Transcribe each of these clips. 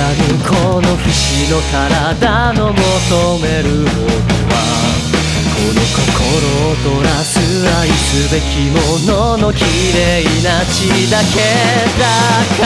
るこの不死の体の求めるものは、この心を踊らす愛すべきものの綺麗な血だけだから、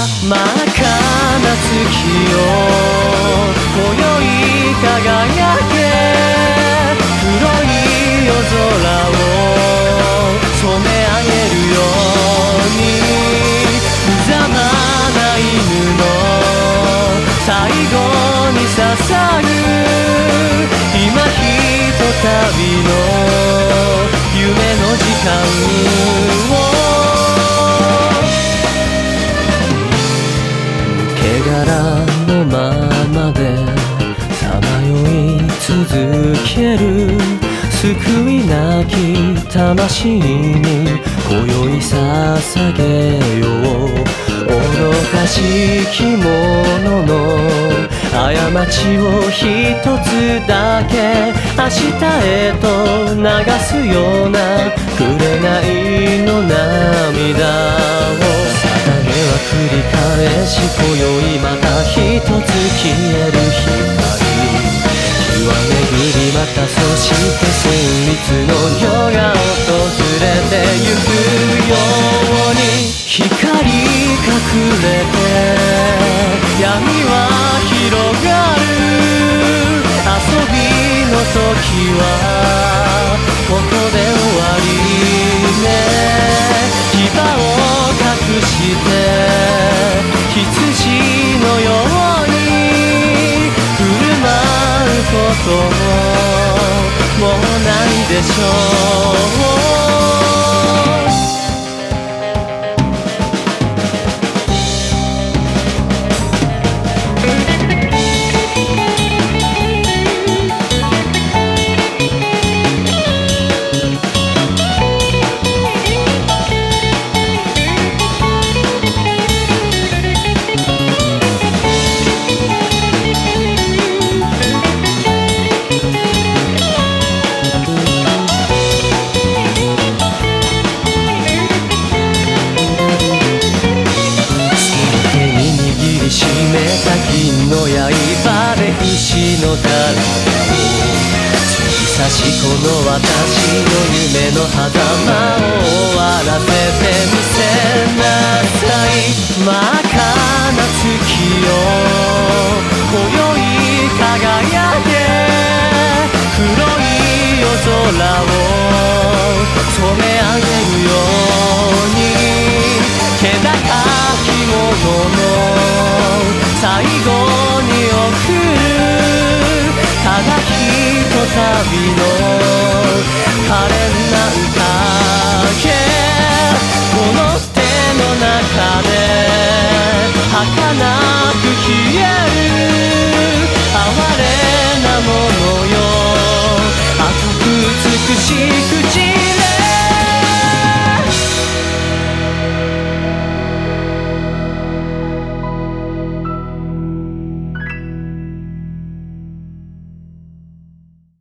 真っ赤な月よ今宵輝け、黒い夜空を染め上げるように、無様な犬の最後に捧ぐ今ひとたびの夢の時間を、抜け殻のままでさまよい続ける救いなき魂に今宵捧げよう。愚かしき者の過ちを一つだけ明日へと流すような紅の涙を、定めは繰り返し今宵また一つ消える光、日は巡りまたそして旋律の夜が訪れてゆくように、光隠れて闇は広がる、遊びの時はここで終わりね。牙を隠して羊のように振る舞うことももうないでしょう。銀の刃で不死の体を突き刺し、この私の夢の狭間を終わらせてみせなさい。真っ赤な月よ今宵輝け、黒い夜空を染め上げるように、気高き者の最後に送るただひとたびの